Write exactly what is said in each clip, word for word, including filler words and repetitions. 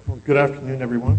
Well, good afternoon, everyone.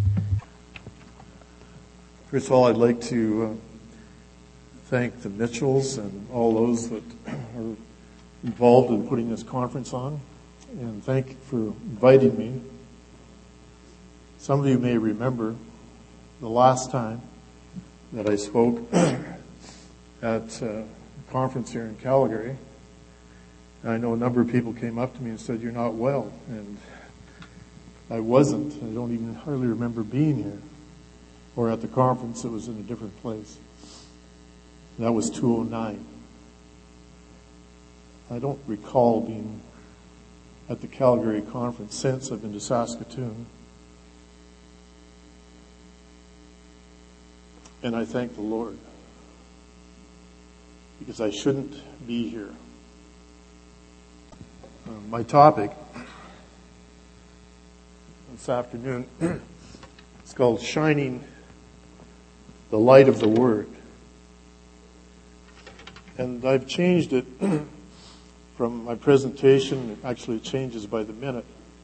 First of all, I'd like to uh, thank the Mitchells and all those that are involved in putting this conference on, and thank you for inviting me. Some of you may remember the last time that I spoke at a conference here in Calgary. I know a number of people came up to me and said, "You're not well," and I wasn't. I don't even hardly remember being here or at the conference. It was in a different place. That was two oh nine. I don't recall being at the Calgary conference since. I've been to Saskatoon. And I thank the Lord, because I shouldn't be here. Uh, my topic this afternoon is called Shining the Light of the Word. And I've changed it from my presentation. It actually changes by the minute.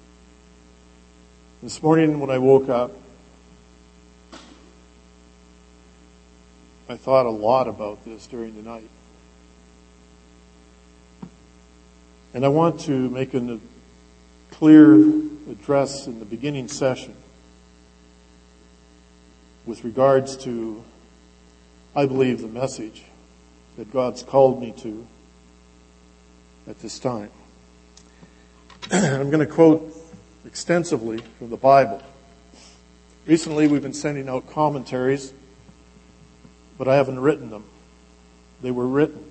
This morning when I woke up, I thought a lot about this during the night. And I want to make a clear address in the beginning session with regards to, I believe, the message that God's called me to at this time. I'm going to quote extensively from the Bible. Recently we've been sending out commentaries, but I haven't written them. They were written.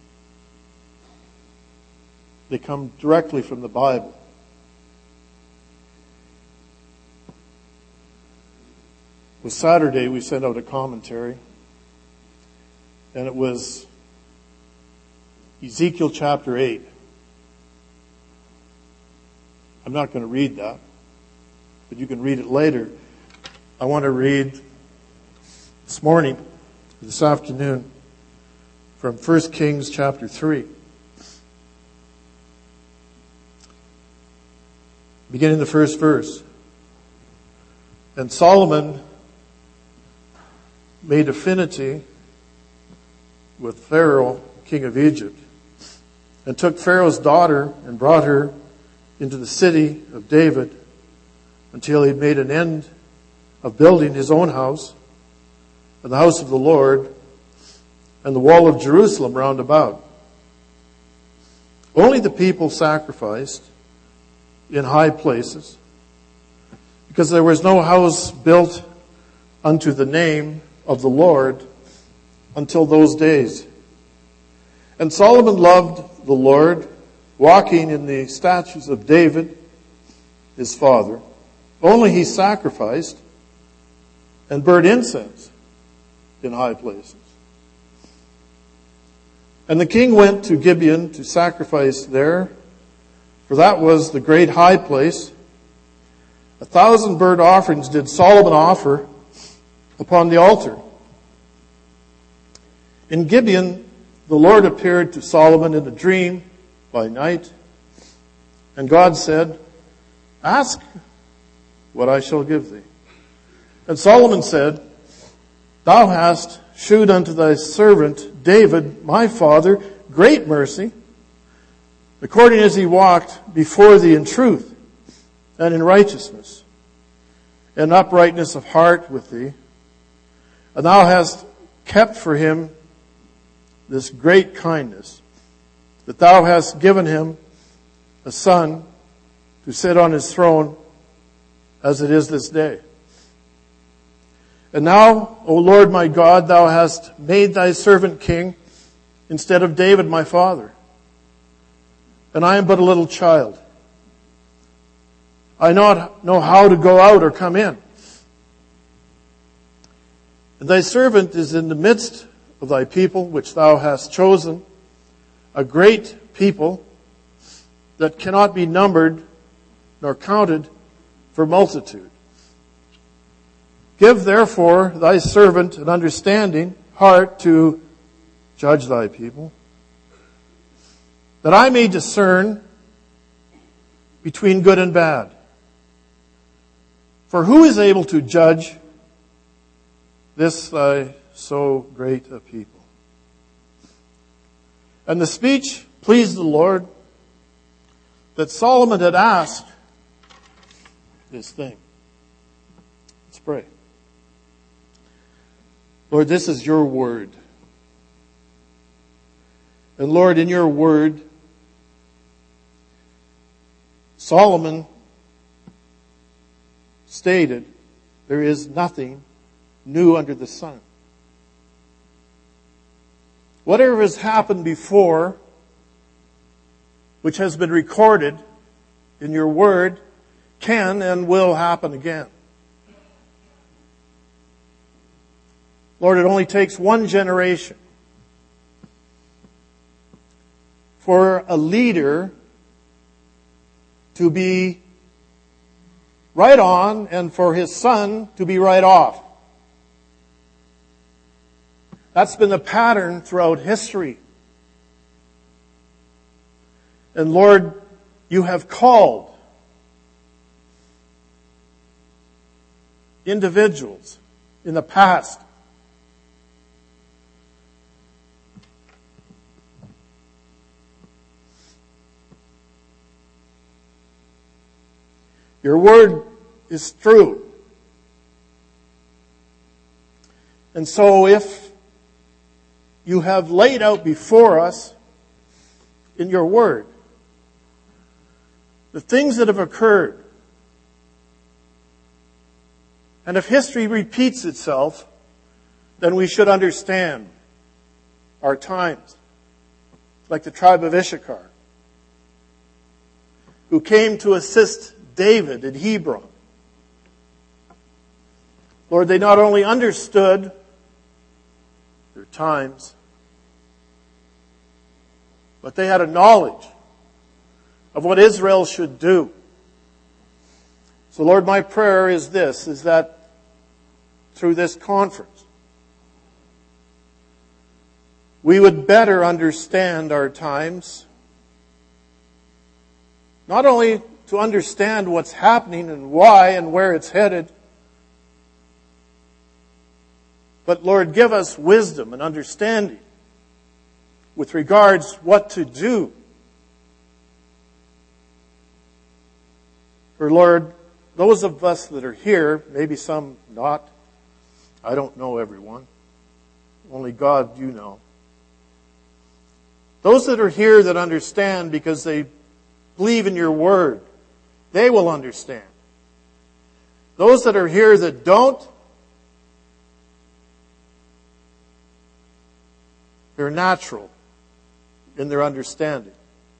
They come directly from the Bible. It was Saturday we sent out a commentary, and it was Ezekiel chapter eight. I'm not going to read that, but you can read it later. I want to read this morning, this afternoon, from First Kings chapter three. Beginning the first verse. And Solomon made affinity with Pharaoh, king of Egypt, and took Pharaoh's daughter and brought her into the city of David until he had made an end of building his own house and the house of the Lord and the wall of Jerusalem round about. Only the people sacrificed in high places, because there was no house built unto the name of the Lord until those days. And Solomon loved the Lord, walking in the statutes of David, his father. Only he sacrificed and burnt incense in high places. And the king went to Gibeon to sacrifice there, for that was the great high place. A thousand burnt offerings did Solomon offer upon the altar. In Gibeon, the Lord appeared to Solomon in a dream by night, and God said, "Ask what I shall give thee." And Solomon said, "Thou hast shewed unto thy servant David, my father, great mercy, according as he walked before thee in truth and in righteousness and uprightness of heart with thee. And thou hast kept for him this great kindness, that thou hast given him a son to sit on his throne as it is this day. And now, O Lord my God, thou hast made thy servant king instead of David my father. And I am but a little child. I not know how to go out or come in. And thy servant is in the midst of thy people, which thou hast chosen, a great people that cannot be numbered nor counted for multitude. Give therefore thy servant an understanding heart to judge thy people, that I may discern between good and bad. For who is able to judge this thy so great a people? And the speech pleased the Lord, that Solomon had asked this thing. Let's pray. Lord, this is your word. And Lord, in your word, Solomon stated, there is nothing new under the sun. Whatever has happened before, which has been recorded in your word, can and will happen again. Lord, it only takes one generation for a leader to be right on and for his son to be right off. That's been the pattern throughout history. And Lord, you have called individuals in the past your word is true. And so if you have laid out before us in your word the things that have occurred, and if history repeats itself, then we should understand our times. Like the tribe of Issachar, who came to assist David at Hebron. Lord, they not only understood their times, but they had a knowledge of what Israel should do. So Lord, my prayer is this, is that through this conference, we would better understand our times, not only to understand what's happening and why and where it's headed, but Lord, give us wisdom and understanding with regards what to do. For Lord, those of us that are here, maybe some not, I don't know everyone. Only God, you know. Those that are here that understand because they believe in your word, they will understand. Those that are here that don't, they're natural in their understanding.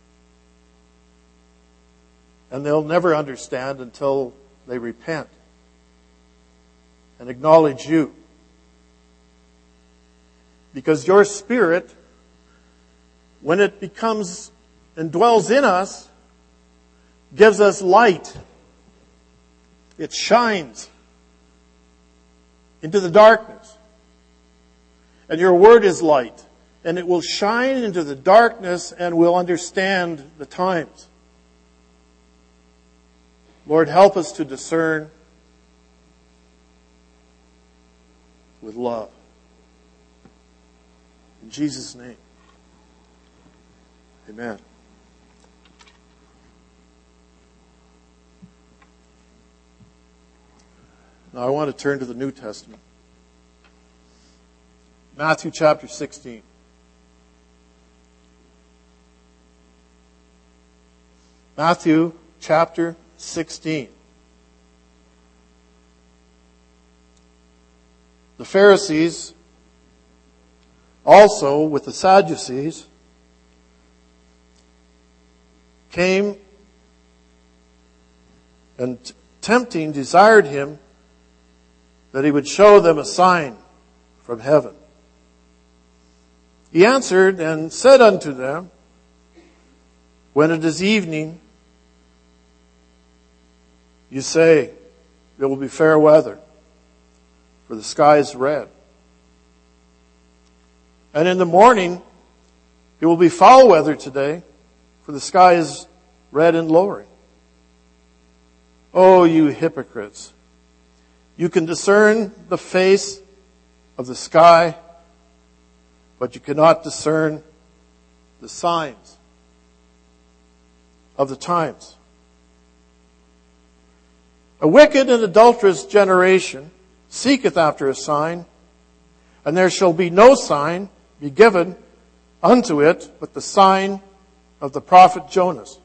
And they'll never understand until they repent and acknowledge you. Because your Spirit, when it becomes and dwells in us, gives us light. It shines into the darkness. And your word is light. And it will shine into the darkness and we'll understand the times. Lord, help us to discern with love. In Jesus' name. Amen. Now I want to turn to the New Testament. Matthew chapter sixteen. Matthew chapter sixteen. The Pharisees, also with the Sadducees, came and tempting desired him that he would show them a sign from heaven. He answered and said unto them, when it is evening, you say, it will be fair weather, for the sky is red. And in the morning, it will be foul weather today, for the sky is red and lowering. Oh, you hypocrites! You can discern the face of the sky, but you cannot discern the signs of the times. A wicked and adulterous generation seeketh after a sign, and there shall be no sign be given unto it but the sign of the prophet Jonas.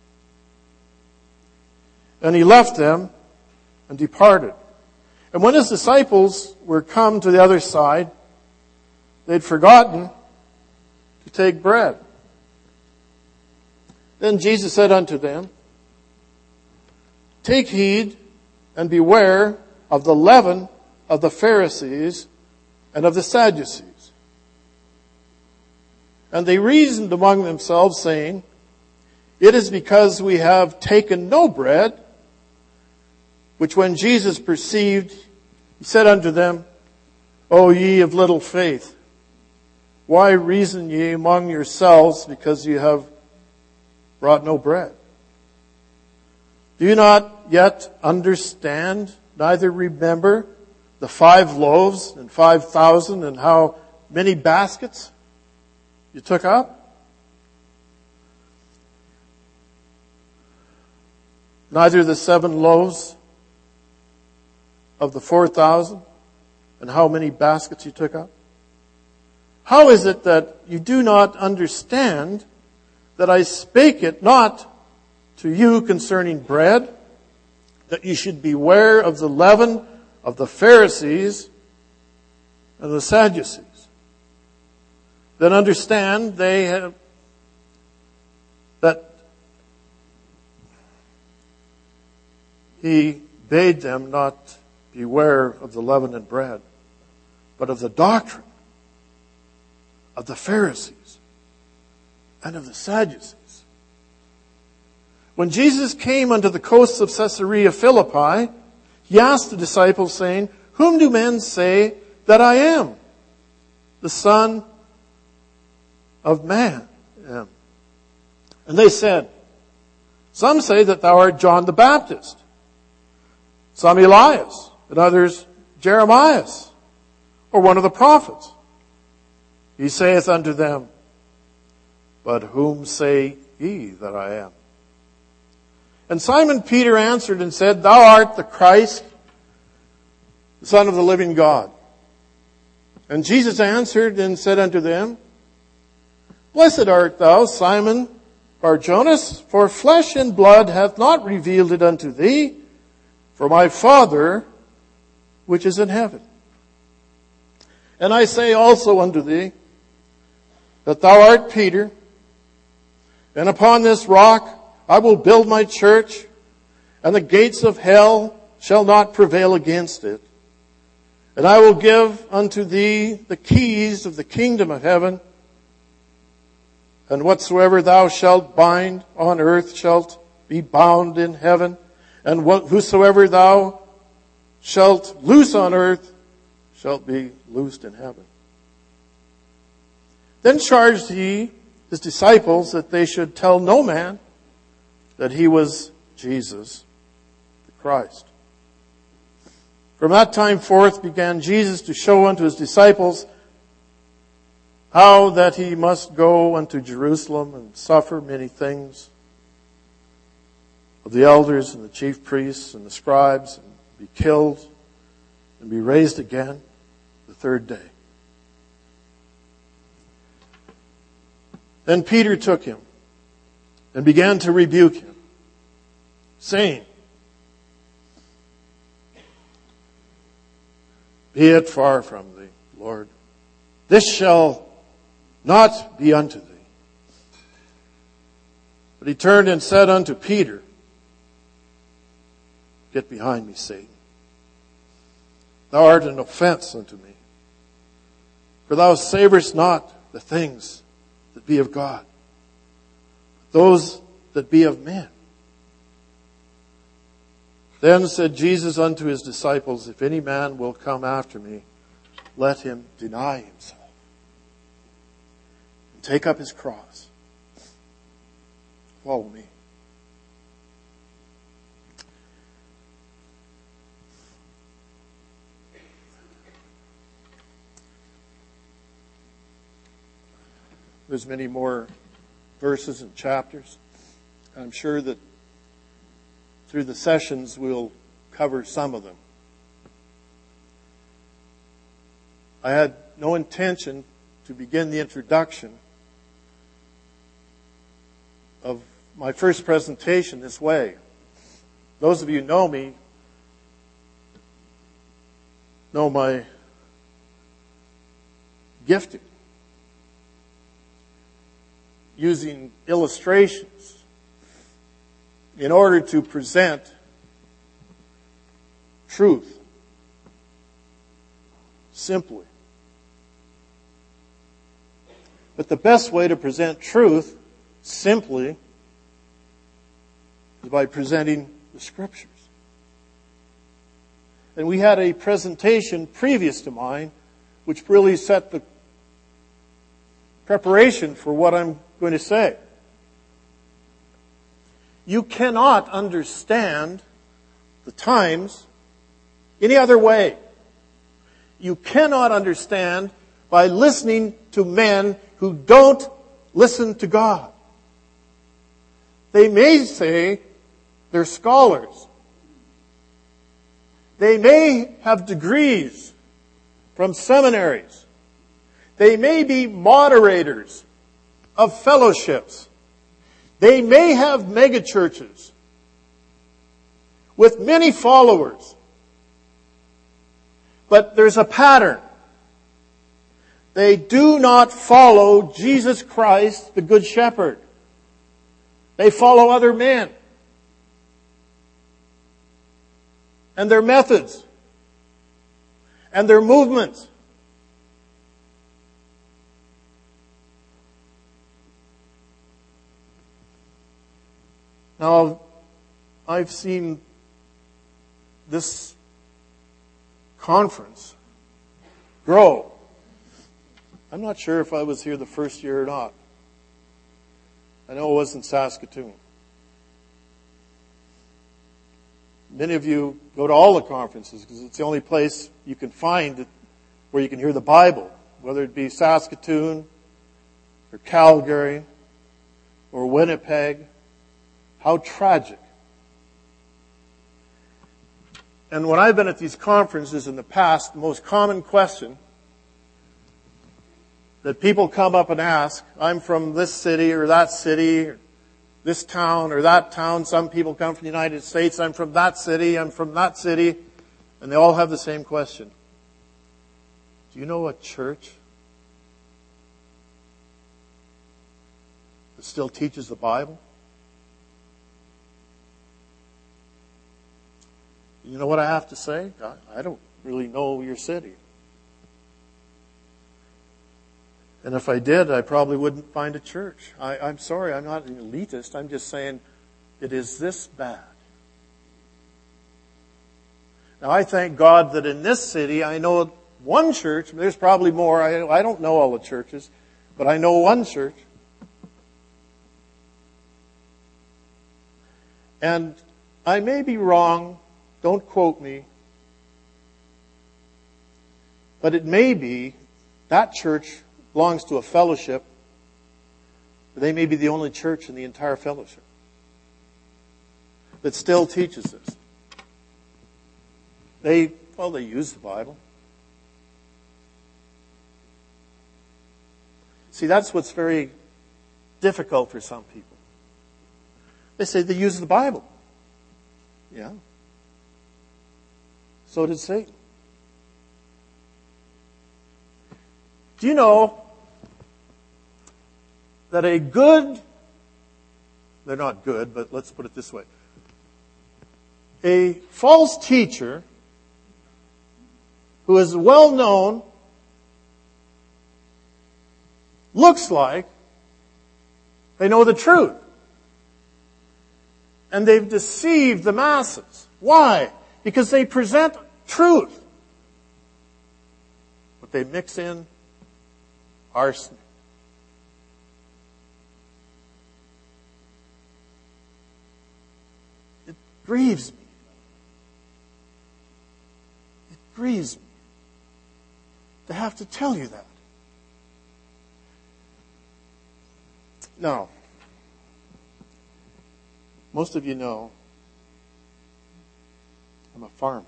And he left them and departed. And when his disciples were come to the other side, they'd forgotten to take bread. Then Jesus said unto them, Take heed and beware of the leaven of the Pharisees and of the Sadducees. And they reasoned among themselves, saying, It is because we have taken no bread. Which when Jesus perceived, he said unto them, O ye of little faith, why reason ye among yourselves, because you have brought no bread? Do you not yet understand, neither remember the five loaves and five thousand, and how many baskets you took up? Neither the seven loaves of the four thousand, and how many baskets you took up? How is it that you do not understand that I spake it not to you concerning bread, that you should beware of the leaven of the Pharisees and the Sadducees? Then understand they have that he bade them not beware of the leaven and bread, but of the doctrine of the Pharisees and of the Sadducees. When Jesus came unto the coasts of Caesarea Philippi, he asked the disciples, saying, Whom do men say that I am? The Son of Man am. And they said, Some say that thou art John the Baptist, some Elias, and others Jeremiah, or one of the prophets. He saith unto them, But whom say ye that I am? And Simon Peter answered and said, Thou art the Christ, the Son of the living God. And Jesus answered and said unto them, Blessed art thou, Simon Bar-Jonas, for flesh and blood hath not revealed it unto thee, for my Father which is in heaven. And I say also unto thee, that thou art Peter, and upon this rock I will build my church, and the gates of hell shall not prevail against it. And I will give unto thee the keys of the kingdom of heaven, and whatsoever thou shalt bind on earth shalt be bound in heaven, and what, whosoever thou shalt loose on earth shalt be loosed in heaven. Then charged he his disciples that they should tell no man that he was Jesus the Christ. From that time forth began Jesus to show unto his disciples how that he must go unto Jerusalem and suffer many things of the elders and the chief priests and the scribes, and be killed and be raised again the third day. Then Peter took him and began to rebuke him, saying, Be it far from thee, Lord. This shall not be unto thee. But he turned and said unto Peter, Get behind me, Satan. Thou art an offense unto me. For thou savorest not the things that be of God, but those that be of men. Then said Jesus unto his disciples, If any man will come after me, let him deny himself and take up his cross. Follow me. There's many more verses and chapters. I'm sure that through the sessions we'll cover some of them. I had no intention to begin the introduction of my first presentation this way. Those of you who know me know my gifting, using illustrations in order to present truth simply. But the best way to present truth simply is by presenting the Scriptures. And we had a presentation previous to mine which really set the preparation for what I'm going to say. You cannot understand the times any other way. You cannot understand by listening to men who don't listen to God. They may say they're scholars. They may have degrees from seminaries. They may be moderators of fellowships. They may have megachurches with many followers. But there's a pattern. They do not follow Jesus Christ, the Good Shepherd. They follow other men and their methods and their movements. Now, I've seen this conference grow. I'm not sure if I was here the first year or not. I know it was in Saskatoon. Many of you go to all the conferences because it's the only place you can find it where you can hear the Bible, whether it be Saskatoon or Calgary or Winnipeg. How tragic. And when I've been at these conferences in the past, the most common question that people come up and ask, I'm from this city or that city, or this town or that town. Some people come from the United States. I'm from that city. I'm from that city. And they all have the same question. Do you know a church that still teaches the Bible? You know what I have to say? I don't really know your city. And if I did, I probably wouldn't find a church. I, I'm sorry, I'm not an elitist. I'm just saying it is this bad. Now, I thank God that in this city, I know one church. There's probably more. I, I don't know all the churches, but I know one church. And I may be wrong. Don't quote me. But it may be that church belongs to a fellowship. They may be the only church in the entire fellowship that still teaches this. They, well, they use the Bible. See, that's what's very difficult for some people. They say they use the Bible. Yeah. So did Satan. Do you know that a good, they're not good, but let's put it this way. A false teacher who is well known looks like they know the truth. And they've deceived the masses. Why? Because they present truth. But they mix in arsenic. It grieves me. It grieves me to have to tell you that. Now, most of you know I'm a farmer.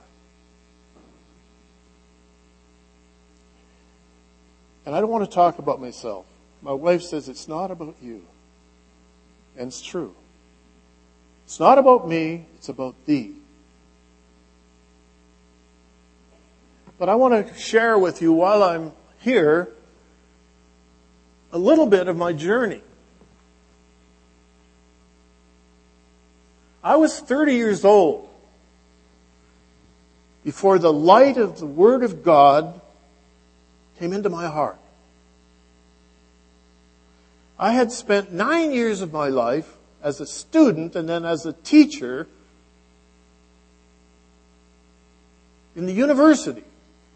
And I don't want to talk about myself. My wife says it's not about you. And it's true. It's not about me, it's about thee. But I want to share with you while I'm here a little bit of my journey. I was thirty years old before the light of the Word of God came into my heart. I had spent nine years of my life as a student and then as a teacher in the university.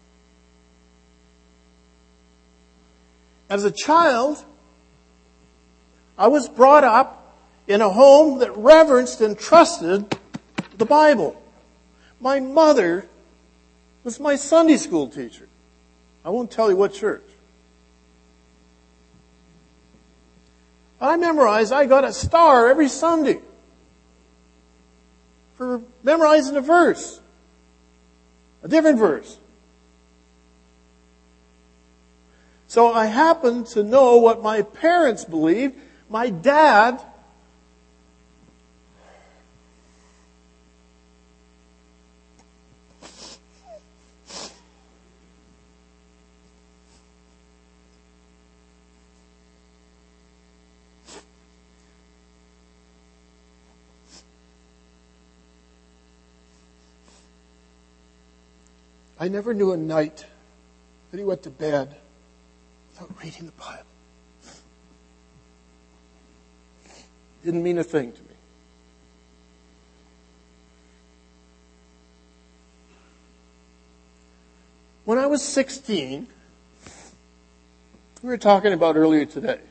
As a child, I was brought up in a home that reverenced and trusted the Bible. My mother was my Sunday school teacher. I won't tell you what church. I memorized, I got a star every Sunday for memorizing a verse. A different verse. So I happen to know what my parents believed. My dad I never knew a night that he went to bed without reading the Bible. Didn't mean a thing to me. When I was sixteen, we were talking about earlier today,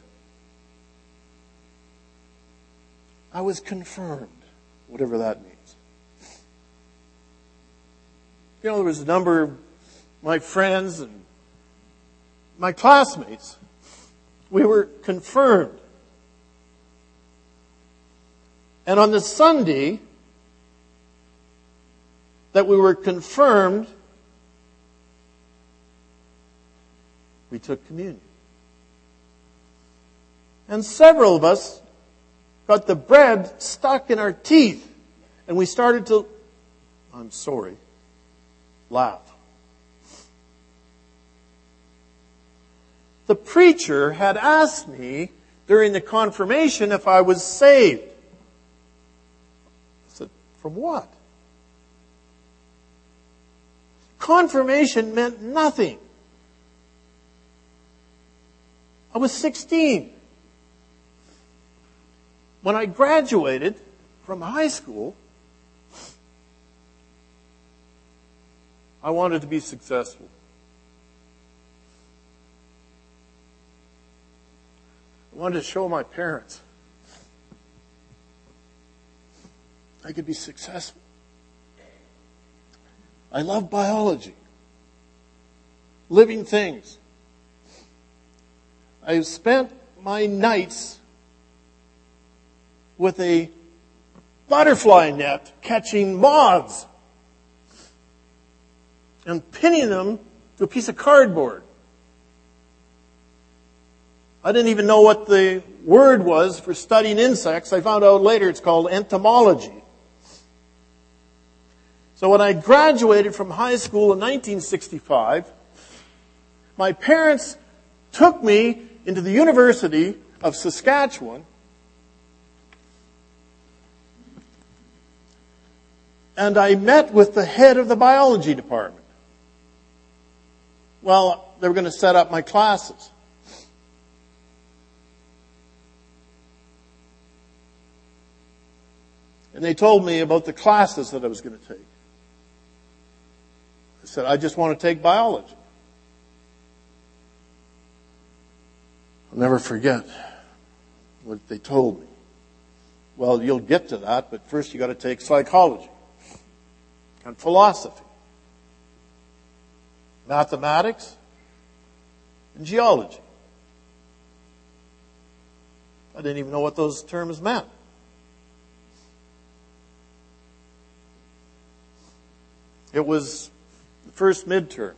I was confirmed, whatever that means. You know, there was a number of my friends and my classmates. We were confirmed. And on the Sunday that we were confirmed, we took communion. And several of us got the bread stuck in our teeth. And we started to, I'm sorry, laugh. The preacher had asked me during the confirmation if I was saved. I said, from what? Confirmation meant nothing. I was sixteen. When I graduated from high school, I wanted to be successful. I wanted to show my parents I could be successful. I love biology, living things. I spent my nights with a butterfly net catching moths and pinning them to a piece of cardboard. I didn't even know what the word was for studying insects. I found out later it's called entomology. So when I graduated from high school in nineteen sixty-five, my parents took me into the University of Saskatchewan, and I met with the head of the biology department. Well, they were going to set up my classes. And they told me about the classes that I was going to take. I said, I just want to take biology. I'll never forget what they told me. Well, you'll get to that, but first you got to take psychology and philosophy, mathematics, and geology. I didn't even know what those terms meant. It was the first midterm.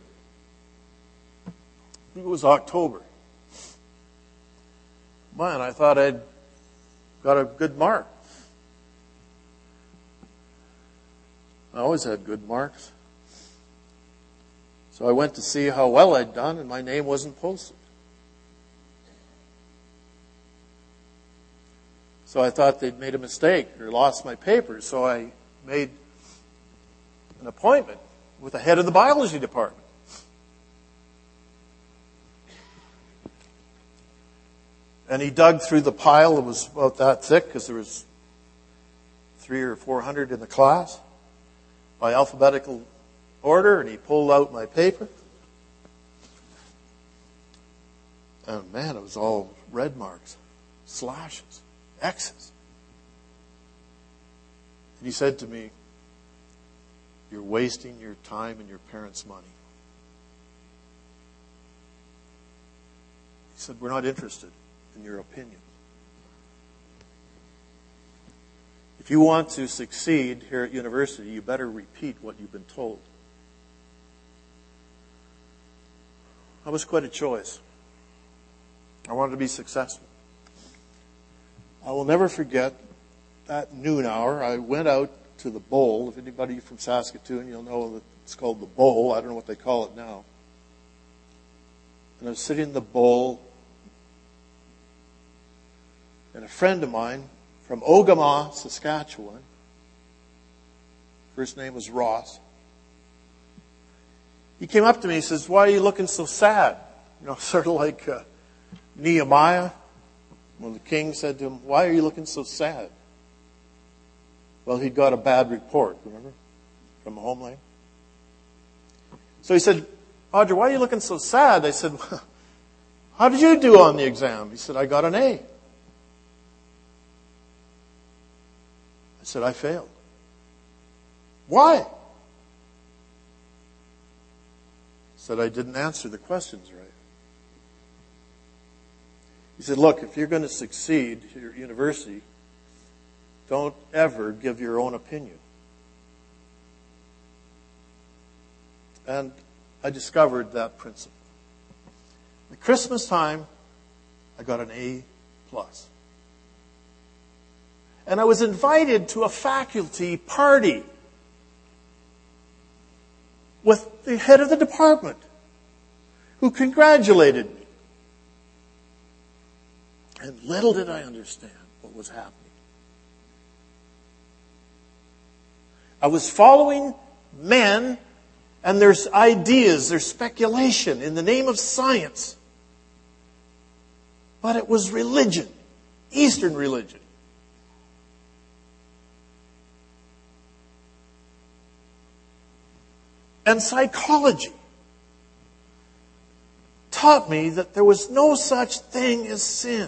It was October. Man, I thought I'd got a good mark. I always had good marks. So I went to see how well I'd done, and my name wasn't posted. So I thought they'd made a mistake or lost my papers. So I made an appointment with the head of the biology department. And he dug through the pile. It was about that thick because there was three or four hundred in the class by alphabetical order, and he pulled out my paper. And man, it was all red marks, slashes, X's. And he said to me, "You're wasting your time and your parents' money." He said, "We're not interested in your opinion. If you want to succeed here at university, you better repeat what you've been told." That was quite a choice. I wanted to be successful. I will never forget that noon hour. I went out to the bowl. If anybody from Saskatoon, you'll know that it's called the bowl. I don't know what they call it now. And I was sitting in the bowl, and a friend of mine from Ogama, Saskatchewan, first name was Ross, he came up to me and says, "Why are you looking so sad?" You know, sort of like uh, Nehemiah, when the king said to him, "Why are you looking so sad?" Well, he'd got a bad report, remember, from the homeland. So he said, "Audrey, why are you looking so sad?" I said, "Well, how did you do on the exam?" He said, "I got an A." I said, "I failed." "Why?" He said, "I didn't answer the questions right." He said, "Look, if you're going to succeed at your university, don't ever give your own opinion." And I discovered that principle. At Christmas time, I got an A plus. And I was invited to a faculty party with the head of the department, who congratulated me. And little did I understand what was happening. I was following men and their ideas, their speculation in the name of science. But it was religion, Eastern religion. And psychology taught me that there was no such thing as sin.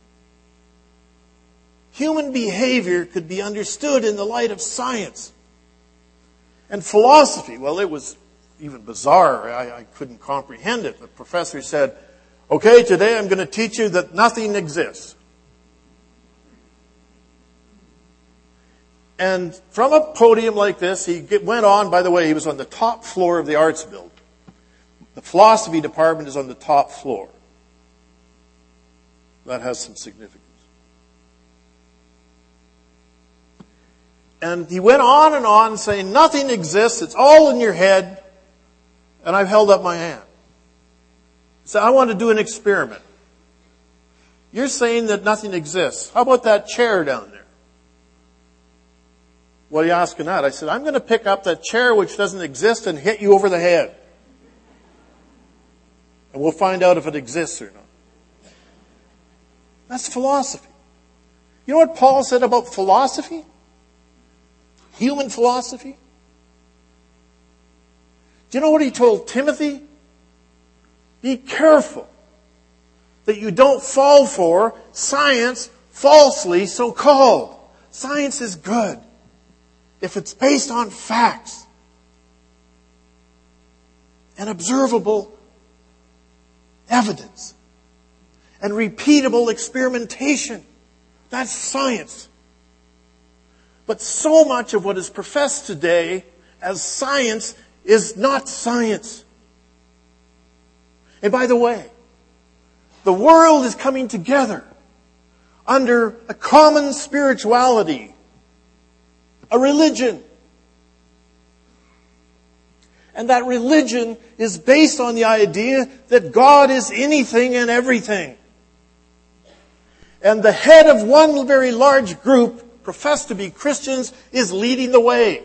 Human behavior could be understood in the light of science. And philosophy, well, it was even bizarre. I, I couldn't comprehend it. The professor said, "Okay, today I'm going to teach you that nothing exists." And from a podium like this, he went on. By the way, he was on the top floor of the arts building. The philosophy department is on the top floor. That has some significance. And he went on and on saying, nothing exists, it's all in your head. And I've held up my hand. So I want to do an experiment. You're saying that nothing exists. How about that chair down there? What are you asking that? I said, I'm going to pick up that chair which doesn't exist and hit you over the head. And we'll find out if it exists or not. That's philosophy. You know what Paul said about philosophy? Human philosophy? Do you know what he told Timothy? Be careful that you don't fall for science falsely so called. Science is good if it's based on facts and observable evidence and repeatable experimentation That's science. But so much of what is professed today as science is not science. And by the way, the world is coming together under a common spirituality, a religion. And that religion is based on the idea that God is anything and everything. And the head of one very large group, professed to be Christians, is leading the way.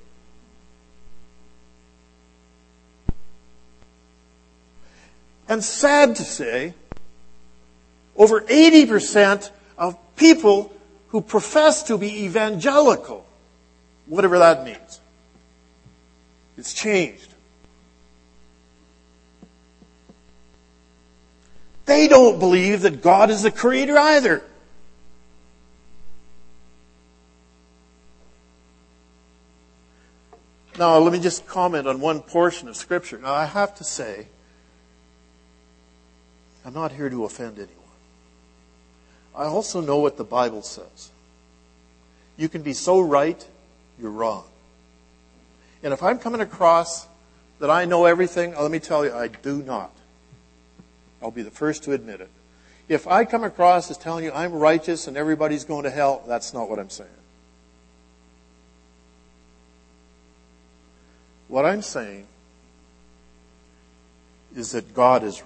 And sad to say, over eighty percent of people who profess to be evangelical, whatever that means, it's changed. They don't believe that God is the creator either. Now, let me just comment on one portion of Scripture. Now, I have to say, I'm not here to offend anyone. I also know what the Bible says. You can be so right, you're wrong. And if I'm coming across that I know everything, let me tell you, I do not. I'll be the first to admit it. If I come across as telling you I'm righteous and everybody's going to hell, that's not what I'm saying. What I'm saying is that God is right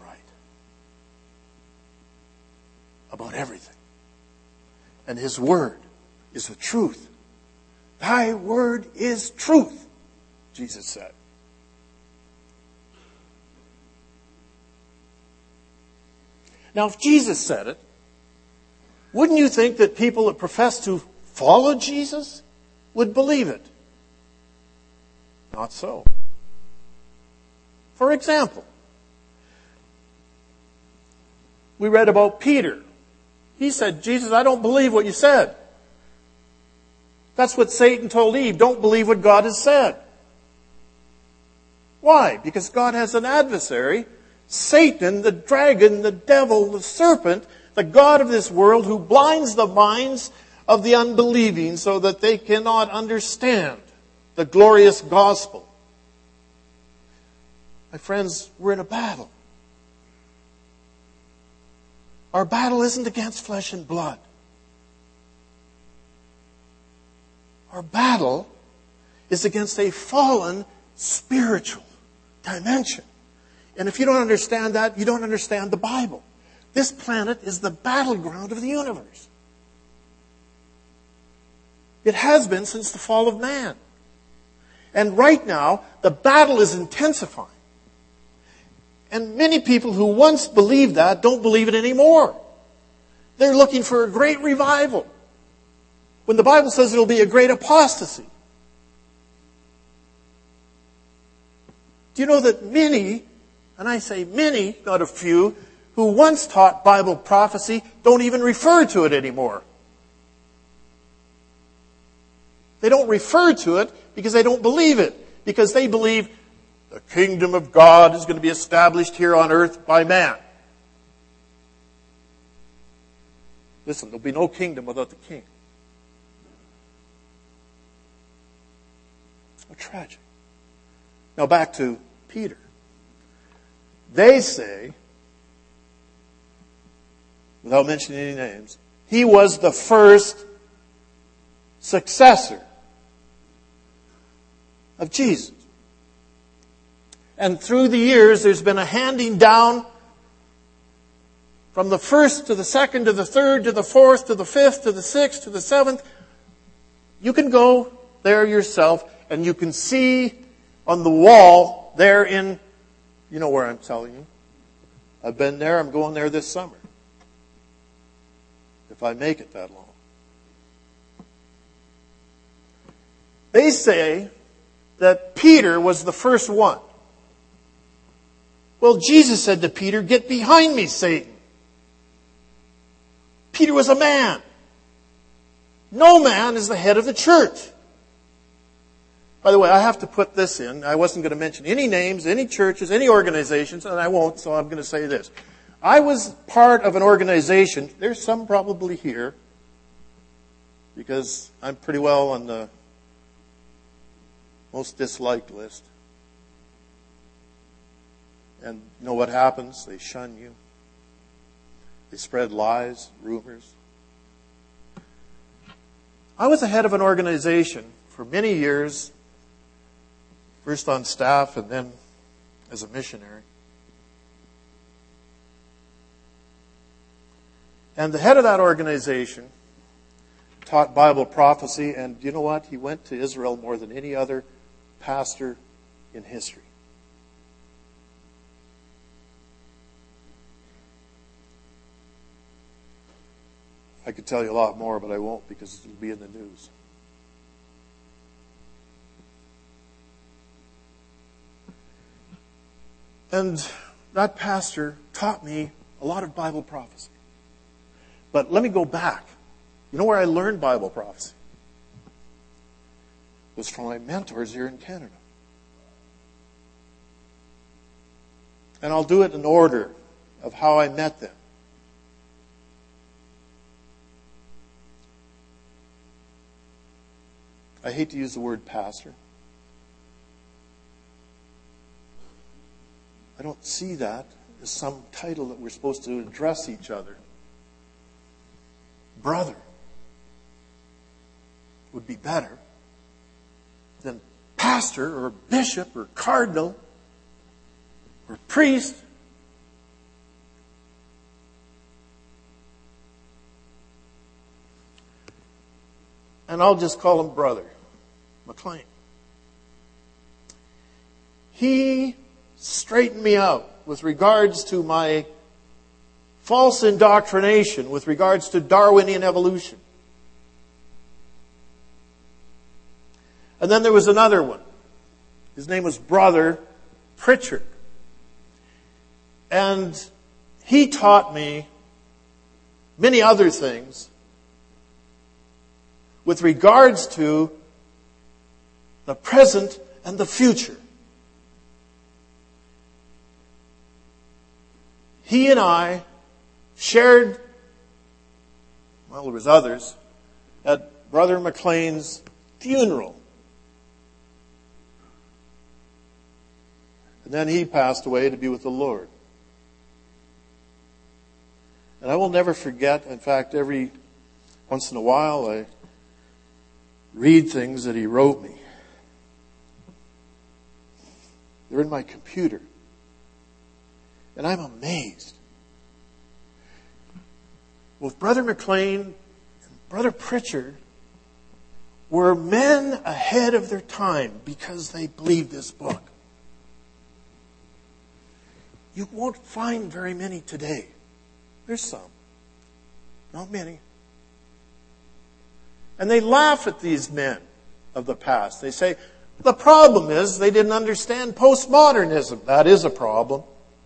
about everything. And His Word is the truth. Thy Word is truth, Jesus said. Now, if Jesus said it, wouldn't you think that people that profess to follow Jesus would believe it? Not so. For example, we read about Peter. He said, Jesus, I don't believe what you said. That's what Satan told Eve. Don't believe what God has said. Why? Because God has an adversary, Satan, the dragon, the devil, the serpent, the god of this world, who blinds the minds of the unbelieving so that they cannot understand the glorious gospel. My friends, we're in a battle. Our battle isn't against flesh and blood. Our battle is against a fallen spiritual dimension. And if you don't understand that, you don't understand the Bible. This planet is the battleground of the universe. It has been since the fall of man. And right now, the battle is intensifying. And many people who once believed that don't believe it anymore. They're looking for a great revival, when the Bible says it'll be a great apostasy. Do you know that many, and I say many, not a few, who once taught Bible prophecy don't even refer to it anymore? They don't refer to it because they don't believe it. Because they believe the kingdom of God is going to be established here on earth by man. Listen, there'll be no kingdom without the king. How tragic. Now back to Peter. They say, without mentioning any names, he was the first successor of Jesus. And through the years, there's been a handing down from the first to the second to the third to the fourth to the fifth to the sixth to the seventh. You can go there yourself and you can see on the wall there in, you know where I'm telling you. I've been there. I'm going there this summer. If I make it that long. They say that Peter was the first one. Well, Jesus said to Peter, "Get behind me, Satan." Peter was a man. No man is the head of the church. By the way, I have to put this in. I wasn't going to mention any names, any churches, any organizations, and I won't, so I'm going to say this. I was part of an organization, there's some probably here, because I'm pretty well on the most disliked list. And you know what happens? They shun you. They spread lies, rumors. I was the head of an organization for many years, first on staff and then as a missionary. And the head of that organization taught Bible prophecy, and you know what? He went to Israel more than any other pastor in history. I could tell you a lot more, but I won't because it'll be in the news. And that pastor taught me a lot of Bible prophecy. But let me go back. You know where I learned Bible prophecy? It was from my mentors here in Canada. And I'll do it in order of how I met them. I hate to use the word pastor. I don't see that as some title that we're supposed to address each other. Brother would be better than pastor or bishop or cardinal or priest. And I'll just call him Brother McLean. He straightened me out with regards to my false indoctrination, with regards to Darwinian evolution. And then there was another one. His name was Brother Pritchard. And he taught me many other things with regards to the present and the future. He and I shared, well, there was others, at Brother McLean's funeral. And then he passed away to be with the Lord. And I will never forget, in fact, every once in a while I read things that he wrote me. They're in my computer. And I'm amazed. Both Brother McLean and Brother Pritchard were men ahead of their time because they believed this book. You won't find very many today. There's some. Not many. And they laugh at these men of the past. They say, the problem is they didn't understand postmodernism. That is a problem.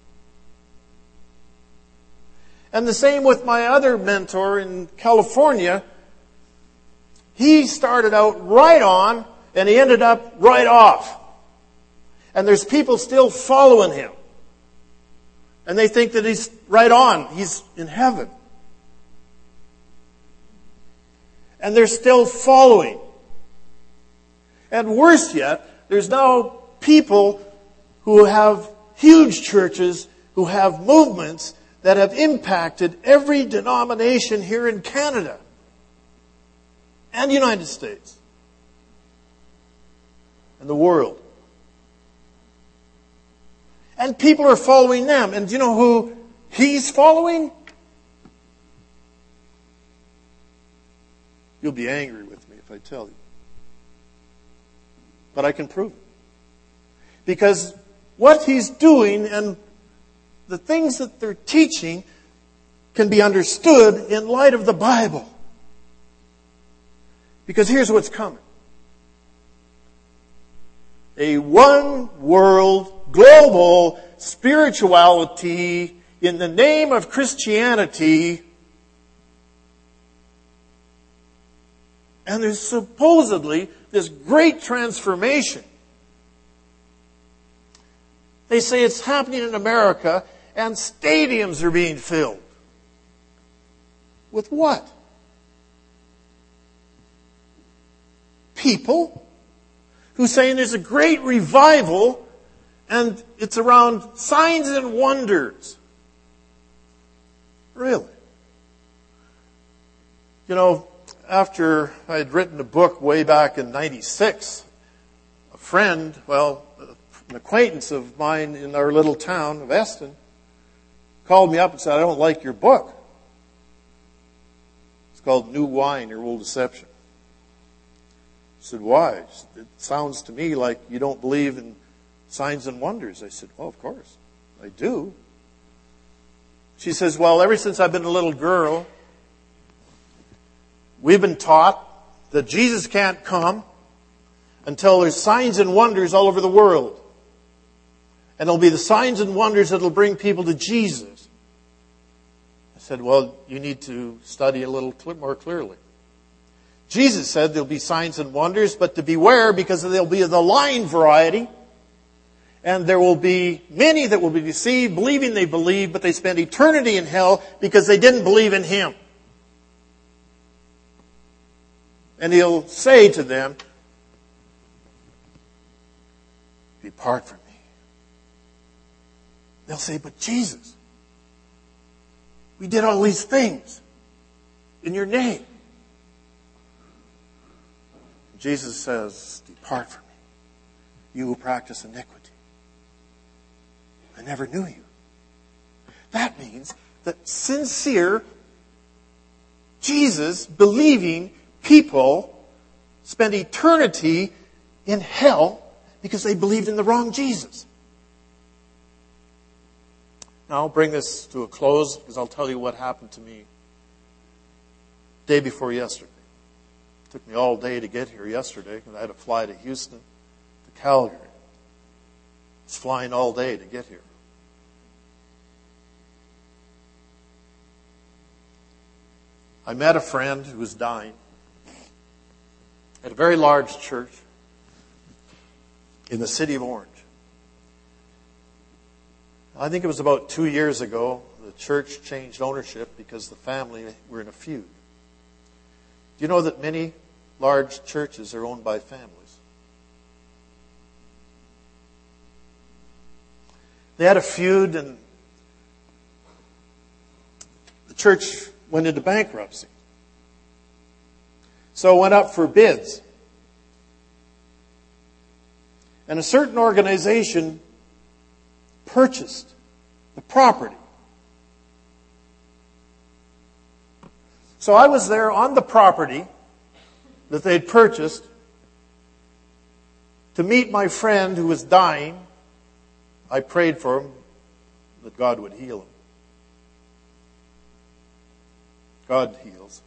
And the same with my other mentor in California. He started out right on and he ended up right off. And there's people still following him. And they think that he's right on. He's in heaven. And they're still following. And worse yet, there's now people who have huge churches, who have movements that have impacted every denomination here in Canada and the United States and the world. And people are following them. And do you know who he's following? You'll be angry with me if I tell you. But I can prove it. Because what he's doing and the things that they're teaching can be understood in light of the Bible. Because here's what's coming. A one world, global spirituality in the name of Christianity. And there's supposedly this great transformation. They say it's happening in America and stadiums are being filled. With what? people who's saying there's a great revival and it's around signs and wonders. Really? You know, after I had written a book way back in ninety-six, a friend, well, an acquaintance of mine in our little town of Eston, called me up and said, I don't like your book. It's called New Wine, Your Old Deception. I said, why? She said, it sounds to me like you don't believe in signs and wonders. I said, well, of course, I do. She says, well, ever since I've been a little girl, we've been taught that Jesus can't come until there's signs and wonders all over the world. And it'll be the signs and wonders that'll bring people to Jesus. I said, well, you need to study a little more clearly. Jesus said there'll be signs and wonders, but to beware because they'll be of the lying variety. And there will be many that will be deceived, believing they believe, but they spend eternity in hell because they didn't believe in Him. And He'll say to them, depart from me. They'll say, but Jesus, we did all these things in your name. Jesus says, depart from me, you who practice iniquity. I never knew you. That means that sincere, Jesus-believing people spend eternity in hell because they believed in the wrong Jesus. Now I'll bring this to a close because I'll tell you what happened to me day before yesterday. It took me all day to get here yesterday because I had to fly to Houston, to Calgary. I was flying all day to get here. I met a friend who was dying at a very large church in the city of Orange. I think it was about two years ago, the church changed ownership because the family were in a feud. Do you know that many large churches are owned by families? They had a feud and the church went into bankruptcy. So it went up for bids. And a certain organization purchased the property. So I was there on the property that they'd purchased to meet my friend who was dying. I prayed for him that God would heal him. God heals.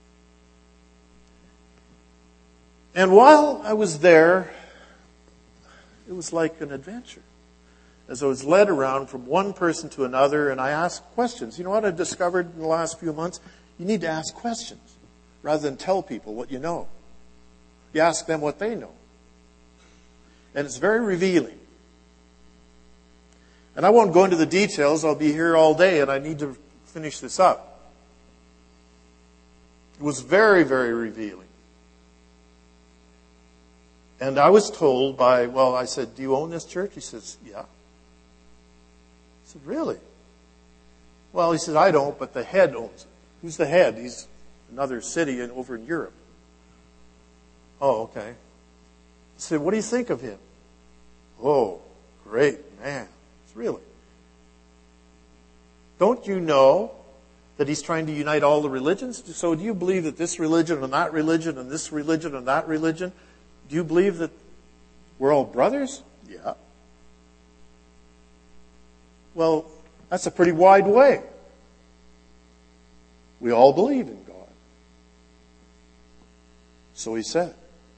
And while I was there, it was like an adventure. As I was led around from one person to another, and I asked questions. You know what I've discovered in the last few months? You need to ask questions rather than tell people what you know. You ask them what they know. And it's very revealing. And I won't go into the details. I'll be here all day, and I need to finish this up. It was very, very revealing. And I was told by, well, I said, do you own this church? He says, yeah. I said, really? Well, he said, I don't, but the head owns it. Who's the head? He's another city in, over in Europe. Oh, okay. I said, what do you think of him? Oh, great man. It's really. Don't you know that he's trying to unite all the religions? So do you believe that this religion and that religion and this religion and that religion, do you believe that we're all brothers? Yeah. Well, that's a pretty wide way. We all believe in God. So he said.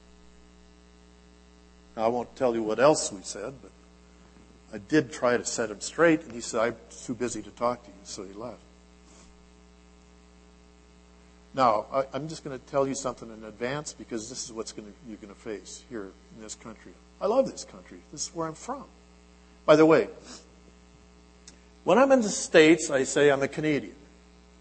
Now, I won't tell you what else we said, but I did try to set him straight, and he said, I'm too busy to talk to you, so he left. Now, I, I'm just going to tell you something in advance because this is what's going to, you're going to face here in this country. I love this country. This is where I'm from. By the way, when I'm in the States, I say I'm a Canadian.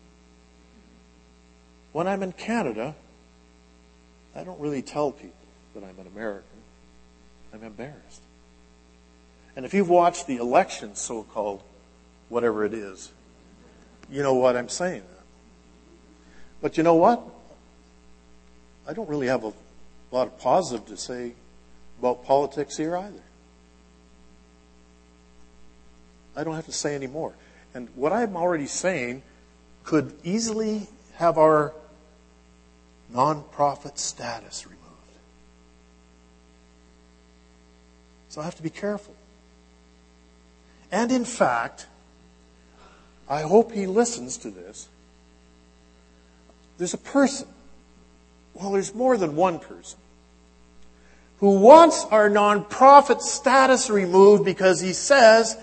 When I'm in Canada, I don't really tell people. that I'm an American, I'm embarrassed. And if you've watched the election, so-called, whatever it is, you know what I'm saying. But you know what? I don't really have a lot of positive to say about politics here either. I don't have to say any more. And what I'm already saying could easily have our non-profit status removed. So I have to be careful. And in fact, I hope he listens to this. There's a person, well, there's more than one person, who wants our non-profit status removed because he says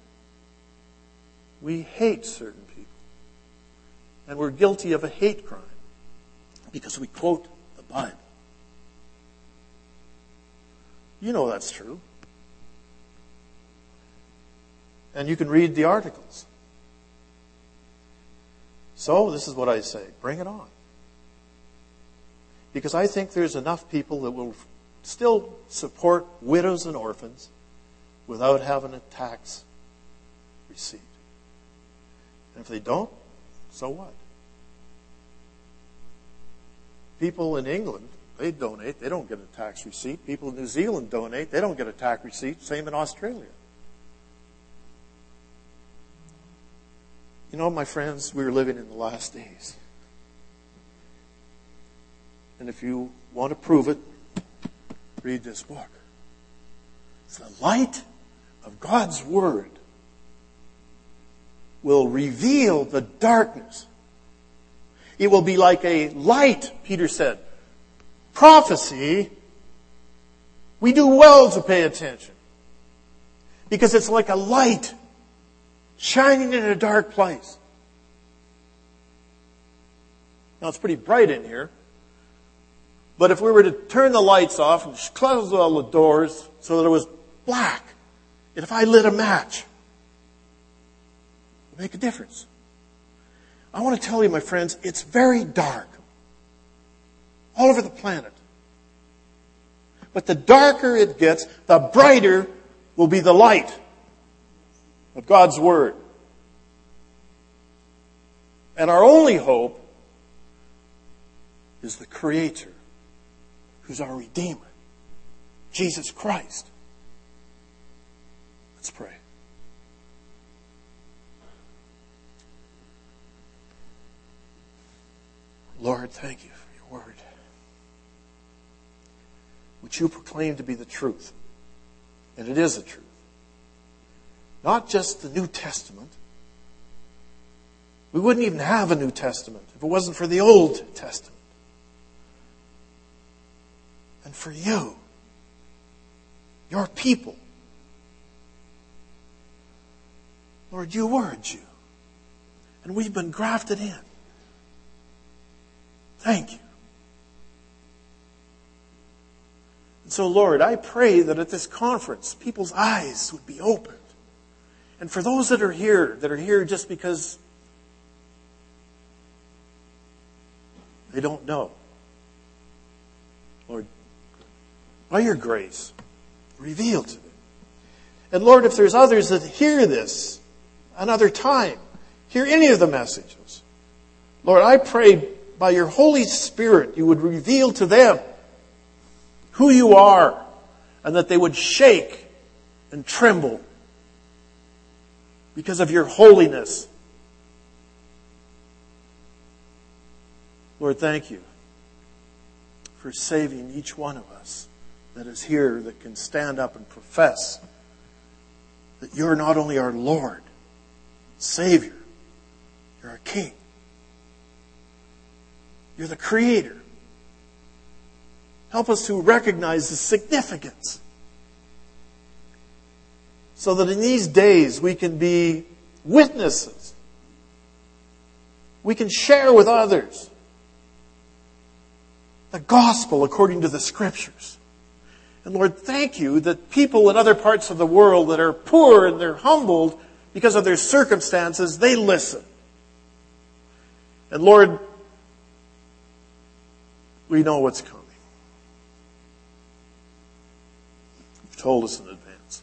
we hate certain people. And we're guilty of a hate crime because we quote the Bible. You know that's true. And you can read the articles. So this is what I say. Bring it on. Because I think there's enough people that will still support widows and orphans without having a tax receipt. And if they don't, so what? People in England, they donate. They don't get a tax receipt. People in New Zealand donate. They don't get a tax receipt. Same in Australia. You know, my friends, we're living in the last days. And if you want to prove it, read this book. It's the light of God's Word will reveal the darkness. It will be like a light, Peter said. Prophecy, we do well to pay attention. Because it's like a light shining in a dark place. Now it's pretty bright in here. But if we were to turn the lights off and close all the doors so that it was black, and if I lit a match, it would make a difference. I want to tell you, my friends, it's very dark all over the planet. But the darker it gets, the brighter will be the light of God's Word. And our only hope is the Creator, who's our Redeemer, Jesus Christ. Let's pray. Lord, thank you for your Word, which you proclaim to be the truth. And it is the truth. Not just the New Testament. We wouldn't even have a New Testament if it wasn't for the Old Testament. And for you, your people. Lord, you were a Jew. And we've been grafted in. Thank you. And so, Lord, I pray that at this conference, people's eyes would be opened. And for those that are here, that are here just because they don't know, Lord, by your grace, reveal to them. And Lord, if there's others that hear this another time, hear any of the messages, Lord, I pray by your Holy Spirit you would reveal to them who you are, and that they would shake and tremble because of your holiness. Lord, thank you for saving each one of us that is here, that can stand up and profess that you're not only our Lord, Savior, you're our King. You're the Creator. Help us to recognize the significance so that in these days we can be witnesses. We can share with others the gospel according to the Scriptures. And Lord, thank you that people in other parts of the world that are poor and they're humbled because of their circumstances, they listen. And Lord, we know what's coming. told us in advance.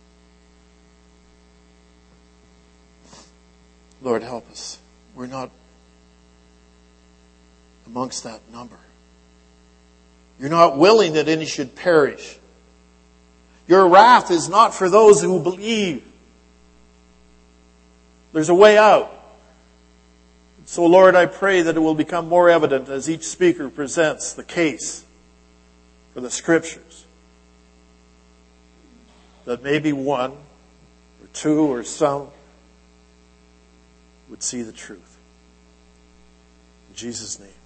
Lord, help us. We're not amongst that number. You're not willing that any should perish. Your wrath is not for those who believe. There's a way out. So, Lord, I pray that it will become more evident as each speaker presents the case for the Scriptures. That maybe one or two or some would see the truth. In Jesus' name.